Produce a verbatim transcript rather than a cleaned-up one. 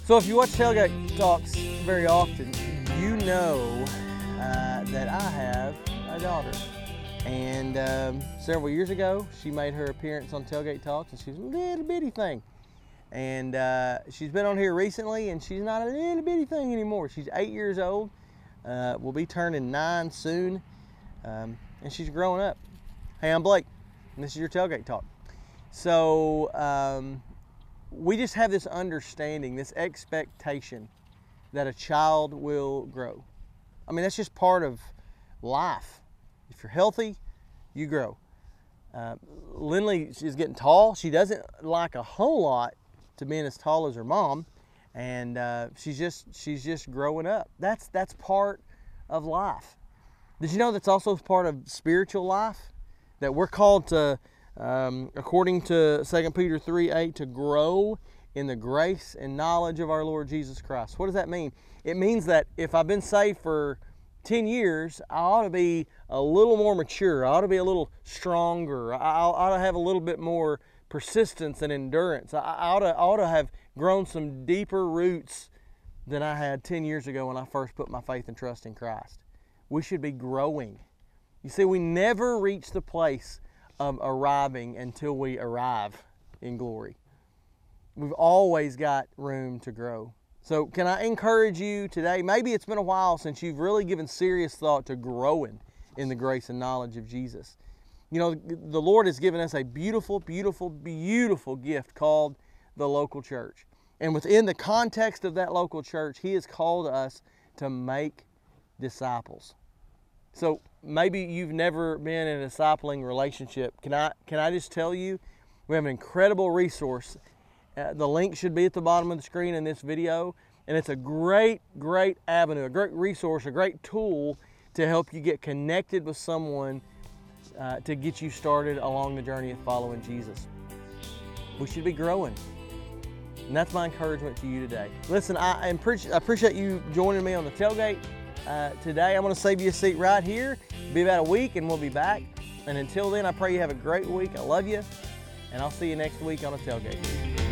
So if you watch Tailgate Talks very often, you know uh, that I have a daughter. And um, several years ago, she made her appearance on Tailgate Talks, and she's a little bitty thing. And uh, she's been on here recently, and she's not a little bitty thing anymore. She's eight years old, uh, will be turning nine soon, um, and she's growing up. Hey, I'm Blake, and this is your Tailgate Talk. So um, we just have this understanding, this expectation that a child will grow. I mean, that's just part of life. If you're healthy, you grow. Uh, Lindley is getting tall. She doesn't like a whole lot to being as tall as her mom, and uh, she's just she's just growing up. That's that's part of life. Did you know that's also part of spiritual life? That we're called to, um, according to Second Peter three eight, to grow in the grace and knowledge of our Lord Jesus Christ. What does that mean? It means that if I've been saved for ten years, I ought to be a little more mature. I ought to be a little stronger. I ought to have a little bit more persistence and endurance. I ought to, I ought to have grown some deeper roots than I had ten years ago when I first put my faith and trust in Christ. We should be growing. You see, we never reach the place of arriving until we arrive in glory. We've always got room to grow. So can I encourage you today? Maybe it's been a while since you've really given serious thought to growing in the grace and knowledge of Jesus. You know, the Lord has given us a beautiful, beautiful, beautiful gift called the local church. And within the context of that local church, He has called us to make disciples. So maybe you've never been in a discipling relationship. Can I, can I just tell you, we have an incredible resource. Uh, the link should be at the bottom of the screen in this video, and it's a great, great avenue, a great resource, a great tool to help you get connected with someone uh, to get you started along the journey of following Jesus. We should be growing, and that's my encouragement to you today. Listen, I, I appreciate you joining me on the tailgate uh, today. I'm going to save you a seat right here. It'll be about a week, and we'll be back. And until then, I pray you have a great week. I love you, and I'll see you next week on the tailgate.